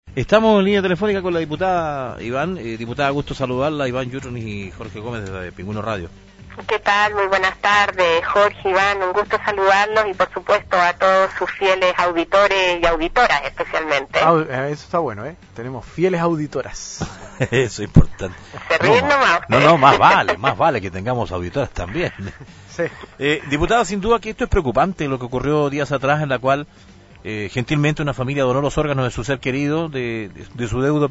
Estamos en línea telefónica con la diputada Iván. Diputada, gusto saludarla, Iván Yutronis y Jorge Gómez desde Pingüino Radio. ¿Qué tal? Muy buenas tardes, Jorge, Iván, un gusto saludarlos y por supuesto a todos sus fieles auditores y auditoras especialmente. Eso está bueno, ¿eh? Tenemos fieles auditoras. Eso es importante. Se ríen nomás. No, más vale que tengamos auditoras también. Sí. Diputada, sin duda que esto es preocupante, lo que ocurrió días atrás, en la cual gentilmente una familia donó los órganos de su ser querido, de su deudo,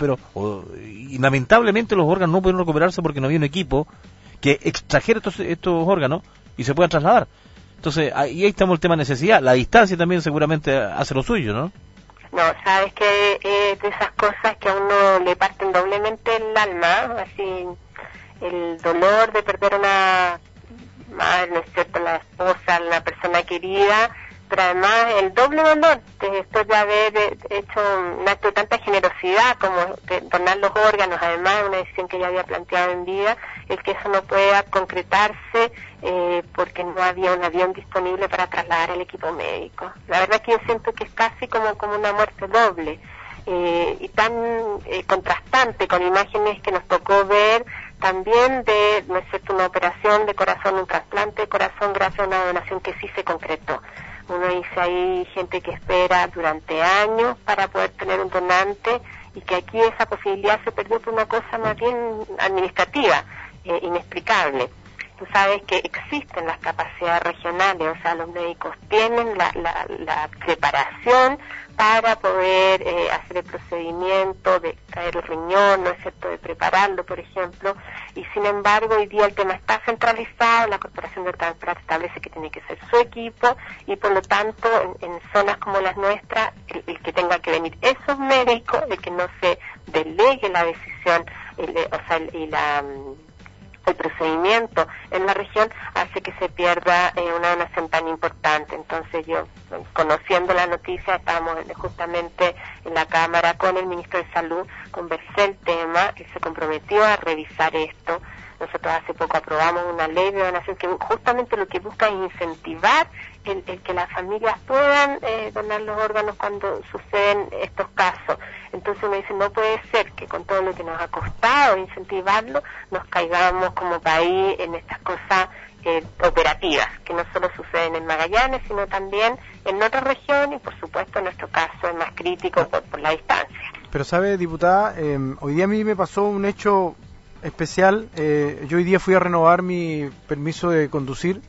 y lamentablemente los órganos no pudieron recuperarse porque no había un equipo que extrajera estos órganos y se puedan trasladar. Entonces, ahí estamos el tema de necesidad. La distancia también seguramente hace lo suyo, ¿no? No, sabes que de esas cosas que a uno le parten doblemente el alma, así el dolor de perder una madre, ¿no es cierto?, la esposa, la persona querida, pero además el doble dolor después de haber hecho un acto de tanta generosidad como de donar los órganos, además de una decisión que ya había planteado en vida, el que eso no pueda concretarse porque no había un avión disponible para trasladar el equipo médico. La verdad que yo siento que es casi como una muerte doble y tan contrastante con imágenes que nos tocó ver también de, ¿no es cierto?, una operación de corazón, un trasplante de corazón gracias a una donación que sí se concretó. Uno dice, hay gente que espera durante años para poder tener un donante y que aquí esa posibilidad se perdió por una cosa más bien administrativa, inexplicable. Tú sabes que existen las capacidades regionales, o sea, los médicos tienen la preparación para poder hacer el procedimiento de traer el riñón, ¿no es cierto?, de prepararlo, por ejemplo, y sin embargo hoy día el tema está centralizado, la Corporación de Transplantes establece que tiene que ser su equipo y por lo tanto en zonas como las nuestras, el que tenga que venir esos médicos, el que no se delegue la decisión, el procedimiento en la región hace que se pierda una donación tan importante. Entonces yo, conociendo la noticia, estábamos justamente en la Cámara con el Ministro de Salud, conversé el tema, él se comprometió a revisar esto. Nosotros hace poco aprobamos una ley de donación que justamente lo que busca es incentivar el que las familias puedan donar los órganos cuando suceden estos casos. Entonces uno dice, no puede ser que con todo lo que nos ha costado incentivarlo, nos caigamos como país en estas cosas operativas, que no solo suceden en Magallanes, sino también en otras regiones y por supuesto en nuestro caso es más crítico por la distancia. Pero sabe, diputada, hoy día a mí me pasó un hecho especial. Yo hoy día fui a renovar mi permiso de conducir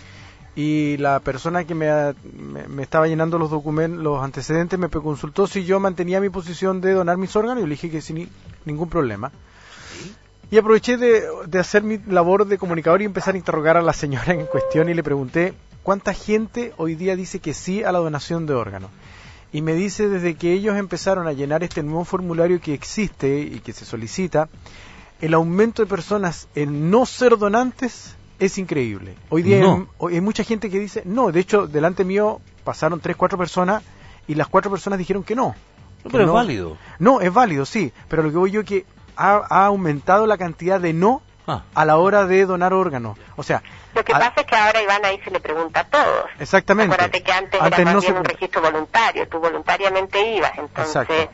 y la persona que me estaba llenando los documentos, los antecedentes, me consultó si yo mantenía mi posición de donar mis órganos y yo le dije que sin ningún problema. Y aproveché de hacer mi labor de comunicador y empezar a interrogar a la señora en cuestión y le pregunté cuánta gente hoy día dice que sí a la donación de órganos. Y me dice, desde que ellos empezaron a llenar este nuevo formulario que existe y que se solicita, el aumento de personas en no ser donantes es increíble. Hoy día hay mucha gente que dice no. De hecho, delante mío pasaron 3-4 personas y las 4 personas dijeron que no. Pero es válido. No, es válido, sí. Pero lo que voy yo que ha aumentado la cantidad de no a la hora de donar órganos. O sea, lo que pasa es que ahora, Iván, ahí se le pregunta a todos. Exactamente. Acuérdate que antes era más bien un registro voluntario. Tú voluntariamente ibas, entonces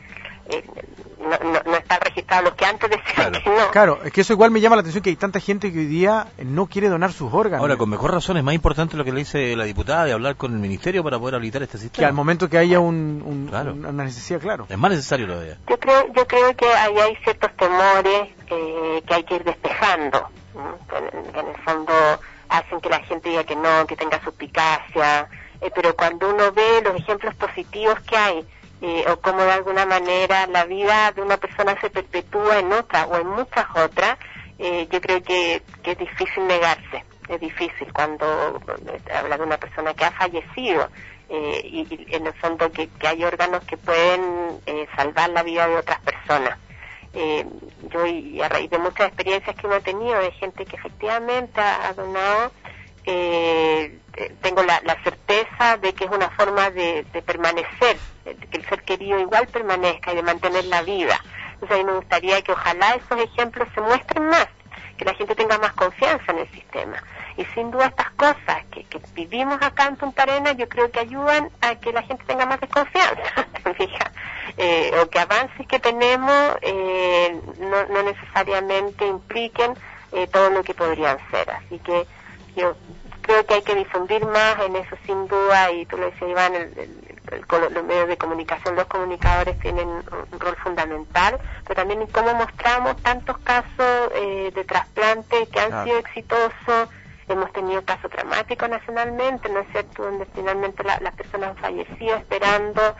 no están registrados los que antes decían que no. Claro, es que eso igual me llama la atención, que hay tanta gente que hoy día no quiere donar sus órganos. Ahora, con mejor razón, es más importante lo que le dice la diputada de hablar con el ministerio para poder habilitar este sistema. Que al momento que haya una necesidad, claro. Es más necesario todavía. Yo creo que ahí hay ciertos temores que hay que ir despejando. En el fondo hacen que la gente diga que no, que tenga suspicacia, pero cuando uno ve los ejemplos positivos que hay, o cómo de alguna manera la vida de una persona se perpetúa en otra o en muchas otras, yo creo que es difícil negarse. Es difícil cuando habla de una persona que ha fallecido y en el fondo que hay órganos que pueden salvar la vida de otras personas. Yo, y a raíz de muchas experiencias que uno ha tenido de gente que efectivamente ha donado, tengo la certeza de que es una forma de permanecer, de que el ser querido igual permanezca y de mantener la vida. Entonces a mí me gustaría que ojalá esos ejemplos se muestren más, que la gente tenga más confianza en el sistema. Y sin duda estas cosas que vivimos acá en Punta Arenas, yo creo que ayudan a que la gente tenga más desconfianza. Fija, o que avances que tenemos no necesariamente impliquen todo lo que podrían ser. Así que yo creo que hay que difundir más en eso, sin duda, y tú lo decías, Iván, los medios de comunicación, los comunicadores tienen un rol fundamental, pero también en cómo mostramos tantos casos de trasplante que han sido exitosos. Hemos tenido casos dramáticos nacionalmente, ¿no es cierto?, donde finalmente las personas han fallecido esperando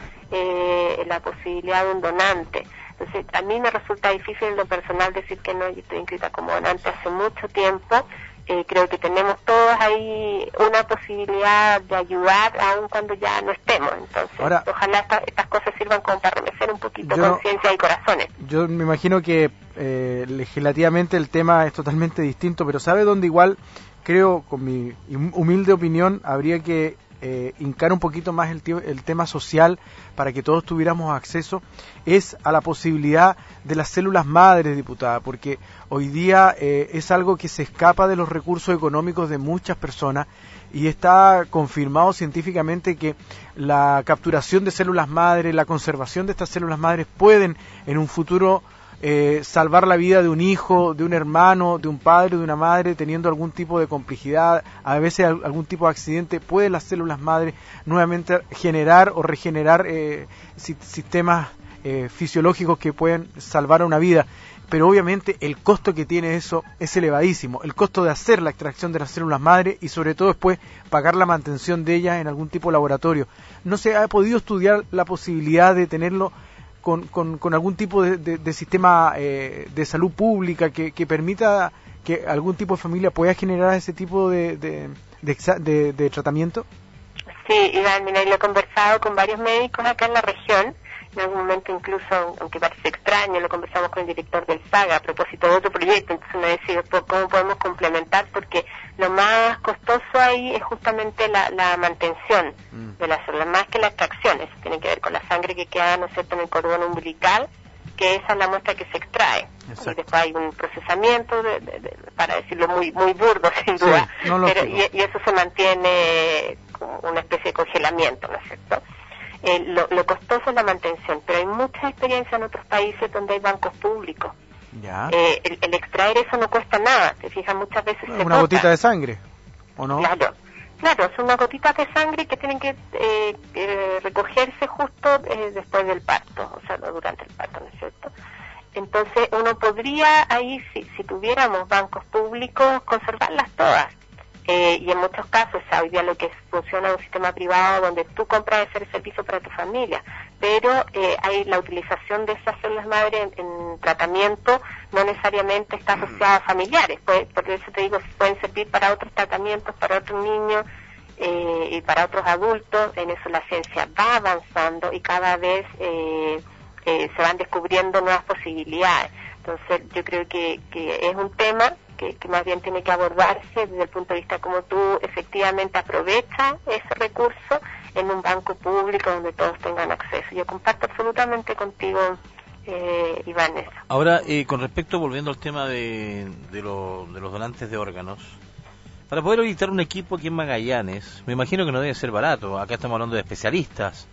la posibilidad de un donante. Entonces, a mí me resulta difícil en lo personal decir que no, yo estoy inscrita como donante hace mucho tiempo. Creo que tenemos todos ahí una posibilidad de ayudar aun cuando ya no estemos. Entonces, ahora, ojalá estas cosas sirvan como para remecer un poquito conciencia y corazones. Yo me imagino que legislativamente el tema es totalmente distinto, pero ¿sabe dónde igual creo, con mi humilde opinión, habría que hincar un poquito más el tema social para que todos tuviéramos acceso? Es a la posibilidad de las células madres, diputada, porque hoy día es algo que se escapa de los recursos económicos de muchas personas, y está confirmado científicamente que la capturación de células madres, la conservación de estas células madres pueden en un futuro salvar la vida de un hijo, de un hermano, de un padre, de una madre, teniendo algún tipo de complejidad, a veces algún tipo de accidente. Pueden las células madres nuevamente generar o regenerar sistemas fisiológicos que pueden salvar a una vida, pero obviamente el costo que tiene eso es elevadísimo, el costo de hacer la extracción de las células madre y sobre todo después pagar la mantención de ellas en algún tipo de laboratorio. ¿No se ha podido estudiar la posibilidad de tenerlo con algún tipo de sistema de salud pública que permita que algún tipo de familia pueda generar ese tipo de tratamiento? Sí, Iván, mira, lo he conversado con varios médicos acá en la región. En algún momento incluso, aunque parece extraño, lo conversamos con el director del SAGA a propósito de otro proyecto. Entonces me decía cómo podemos complementar, porque lo más costoso ahí es justamente la mantención de las células, más que la extracción. Eso tiene que ver con la sangre que queda, ¿no es cierto?, en el cordón umbilical, que esa es la muestra que se extrae. Exacto. Y después hay un procesamiento, para decirlo muy burdo, sin duda, sí, pero, y eso se mantiene como una especie de congelamiento, ¿no es cierto? Lo costoso es la mantención, pero hay mucha experiencia en otros países donde hay bancos públicos. Ya. El extraer eso no cuesta nada, te fijas, muchas veces una gotita de sangre, ¿o no? Claro, son unas gotitas de sangre que tienen que recogerse justo después del parto, o sea, no durante el parto, ¿no es cierto? Entonces uno podría ahí, si tuviéramos bancos públicos, conservarlas todas. Y en muchos casos, hoy día lo que funciona es un sistema privado donde tú compras ese servicio para tu familia, pero hay la utilización de esas células madre en tratamiento, no necesariamente está asociada a familiares, por eso te digo, pueden servir para otros tratamientos, para otros niños y para otros adultos. En eso la ciencia va avanzando y cada vez se van descubriendo nuevas posibilidades. Entonces yo creo que es un tema que más bien tiene que abordarse desde el punto de vista como tú efectivamente aprovechas ese recurso en un banco público donde todos tengan acceso. Yo comparto absolutamente contigo, Iván, eso. Ahora, con respecto, volviendo al tema de los donantes de órganos, para poder habilitar un equipo aquí en Magallanes, me imagino que no debe ser barato. Acá estamos hablando de especialistas.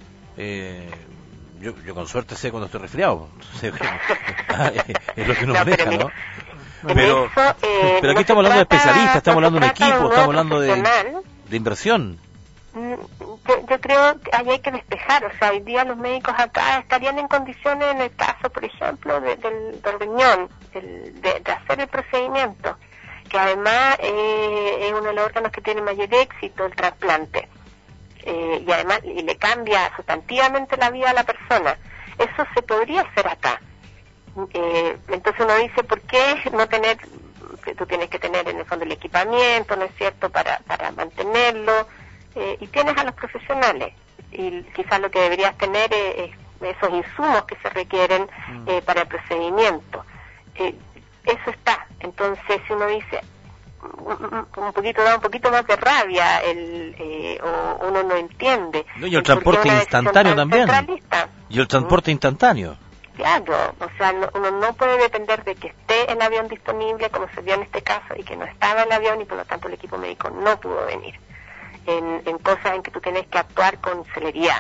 Yo con suerte sé cuando estoy resfriado. Es lo que uno maneja, ¿no? Pero aquí estamos hablando de especialistas, estamos hablando de un equipo, estamos hablando de inversión. Yo creo que ahí hay que despejar, o sea, hoy día los médicos acá estarían en condiciones, en el caso, por ejemplo, del riñón, de hacer el procedimiento, que además es uno de los órganos que tiene mayor éxito, el trasplante, y además le cambia sustantivamente la vida a la persona. Eso se podría hacer acá. Entonces uno dice, ¿por qué no tener? Tú tienes que tener en el fondo el equipamiento, ¿no es cierto?, para mantenerlo, y tienes a los profesionales, y quizás lo que deberías tener es esos insumos que se requieren para el procedimiento. Eso está. Entonces si uno dice, da un poquito más de rabia, o uno no entiende. Y el transporte instantáneo también. Y el transporte instantáneo. Claro, o sea, uno no puede depender de que esté el avión disponible, como se vio en este caso, y que no estaba el avión y por lo tanto el equipo médico no pudo venir. En cosas en que tú tienes que actuar con celeridad.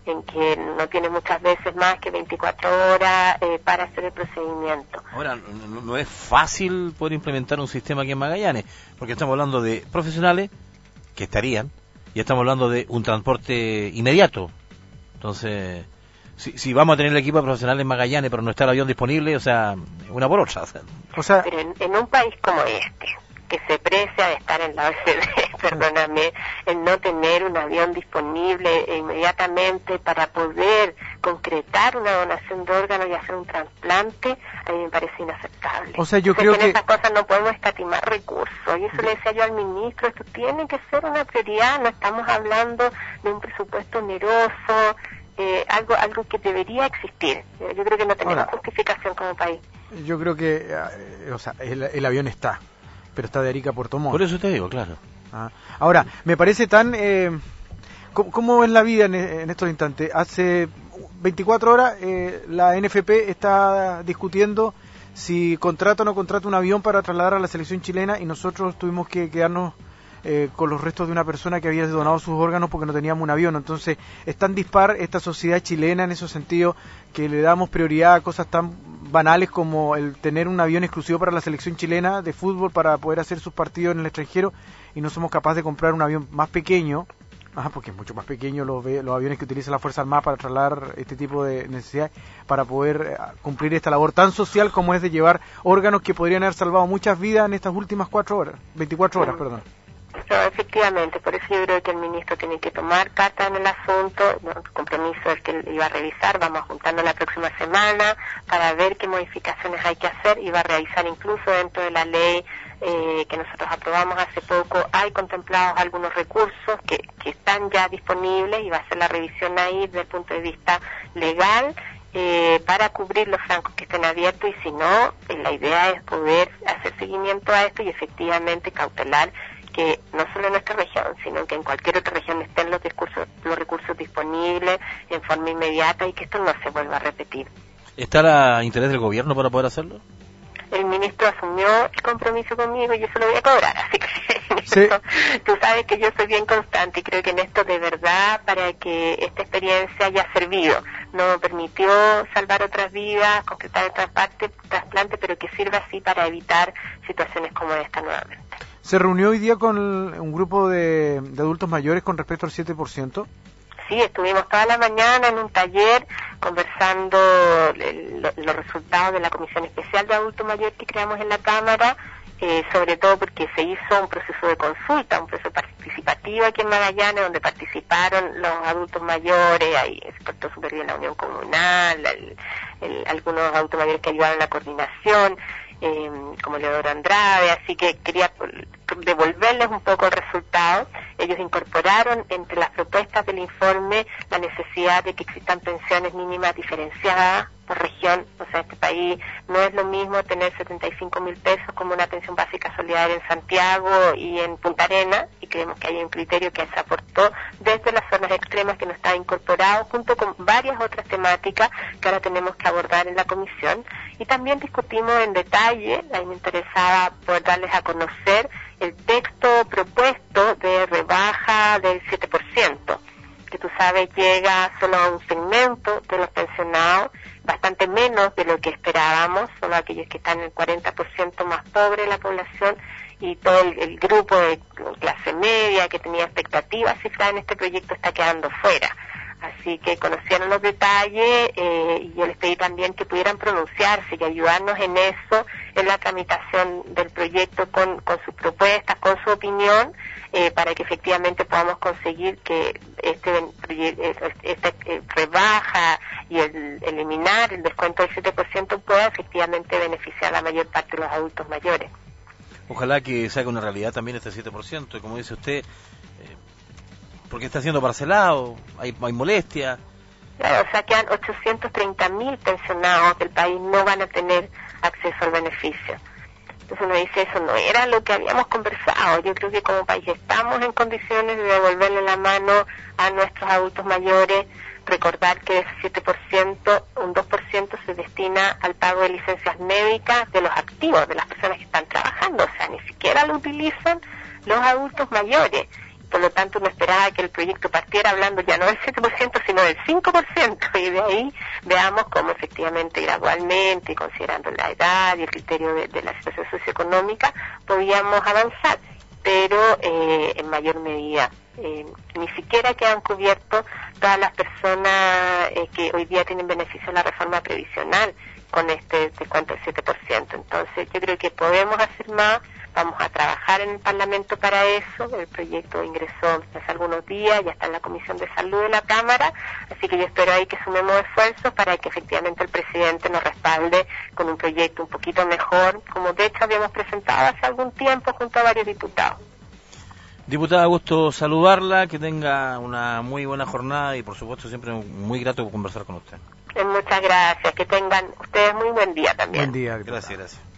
en que no tiene muchas veces más que 24 horas para hacer el procedimiento. Ahora, no es fácil poder implementar un sistema aquí en Magallanes, porque estamos hablando de profesionales que estarían, y estamos hablando de un transporte inmediato. Entonces, si vamos a tener el equipo de profesionales en Magallanes, pero no está el avión disponible, o sea, una por otra. O sea, pero en un país como este, que se precia de estar en la OCDE, perdóname, el no tener un avión disponible inmediatamente para poder concretar una donación de órganos y hacer un trasplante, a mí me parece inaceptable. O sea, yo creo que en esas cosas no podemos escatimar recursos, y eso le decía yo al ministro, esto tiene que ser una prioridad, no estamos hablando de un presupuesto oneroso, algo que debería existir. Yo creo que no tenemos justificación como país. Yo creo que, o sea, el avión está, pero está de Arica a Puerto Montt. Por eso te digo, claro. Ahora, me parece tan... ¿Cómo es la vida en estos instantes? Hace 24 horas la NFP está discutiendo si contrata o no contrata un avión para trasladar a la selección chilena, y nosotros tuvimos que quedarnos con los restos de una persona que había donado sus órganos porque no teníamos un avión. Entonces, es tan dispar esta sociedad chilena en ese sentido que le damos prioridad a cosas tan banales como el tener un avión exclusivo para la selección chilena de fútbol para poder hacer sus partidos en el extranjero, y no somos capaces de comprar un avión más pequeño, porque es mucho más pequeño los aviones que utiliza la Fuerza Armada para trasladar este tipo de necesidades, para poder cumplir esta labor tan social como es de llevar órganos que podrían haber salvado muchas vidas en estas últimas 24 horas, perdón. No, efectivamente, por eso yo creo que el ministro tiene que tomar carta en el asunto. El compromiso es que él iba a revisar, vamos a juntarnos la próxima semana para ver qué modificaciones hay que hacer, y va a revisar incluso dentro de la ley que nosotros aprobamos hace poco, hay contemplados algunos recursos que están ya disponibles, y va a hacer la revisión ahí desde el punto de vista legal para cubrir los francos que estén abiertos, y si no, la idea es poder hacer seguimiento a esto y efectivamente cautelar que no solo en nuestra región, sino que en cualquier otra región estén los recursos disponibles en forma inmediata, y que esto no se vuelva a repetir. ¿Está a interés del gobierno para poder hacerlo? El ministro asumió el compromiso conmigo y yo se lo voy a cobrar, así que sí. Esto, tú sabes que yo soy bien constante, y creo que en esto de verdad, para que esta experiencia haya servido, no permitió salvar otras vidas, concretar el trasplante, pero que sirva así para evitar situaciones como esta nuevamente. ¿Se reunió hoy día con un grupo de adultos mayores con respecto al 7%? Sí, estuvimos toda la mañana en un taller conversando los resultados de la Comisión Especial de Adultos Mayores que creamos en la Cámara, sobre todo porque se hizo un proceso de consulta, un proceso participativo aquí en Magallanes, donde participaron los adultos mayores, ahí se portó súper bien la Unión Comunal, algunos adultos mayores que ayudaron en la coordinación, como Leodoro Andrade, así que quería devolverles un poco el resultado. Ellos incorporaron entre las propuestas del informe la necesidad de que existan pensiones mínimas diferenciadas por región. O sea, este país no es lo mismo tener 75.000 pesos como una pensión básica solidaria en Santiago y en Punta Arenas, y creemos que hay un criterio que se aportó desde las zonas extremas que no estaba incorporado, junto con varias otras temáticas que ahora tenemos que abordar en la comisión. Y también discutimos en detalle, a mí me interesaba poder darles a conocer el texto propuesto de rebaja del 7%, que tú sabes llega solo a un segmento de los pensionados, bastante menos de lo que esperábamos, solo aquellos que están en el 40% más pobre de la población, y todo el grupo de clase media que tenía expectativas cifradas en este proyecto está quedando fuera. Así que conocieron los detalles y yo les pedí también que pudieran pronunciarse y ayudarnos en eso, en la tramitación del proyecto con sus propuestas, con su opinión, para que efectivamente podamos conseguir que esta rebaja y el eliminar el descuento del 7% pueda efectivamente beneficiar a la mayor parte de los adultos mayores. Ojalá que se haga una realidad también este 7%, y como dice usted, porque está siendo parcelado, hay molestia. Claro, o sea, quedan 830.000 pensionados del país no van a tener acceso al beneficio. Entonces uno dice, eso no era lo que habíamos conversado. Yo creo que como país estamos en condiciones de devolverle la mano a nuestros adultos mayores, recordar que de ese 7%, un 2% se destina al pago de licencias médicas de los activos, de las personas que están trabajando, o sea, ni siquiera lo utilizan los adultos mayores. por lo tanto uno esperaba que el proyecto partiera hablando ya no del 7%, sino del 5%, y de ahí veamos cómo efectivamente gradualmente, considerando la edad y el criterio de la situación socioeconómica, podíamos avanzar, pero en mayor medida. Ni siquiera quedan cubiertos todas las personas que hoy día tienen beneficio de la reforma previsional con este descuento del 7%. Entonces yo creo que podemos hacer más, vamos a trabajar en el Parlamento para eso. El proyecto ingresó hace algunos días, ya está en la Comisión de Salud de la Cámara, así que yo espero ahí que sumemos esfuerzos para que efectivamente el presidente nos respalde con un proyecto un poquito mejor, como de hecho habíamos presentado hace algún tiempo junto a varios diputados. Diputada, gusto saludarla, que tenga una muy buena jornada y por supuesto siempre muy grato conversar con usted. Muchas gracias, que tengan ustedes muy buen día también. Buen día. Gracias.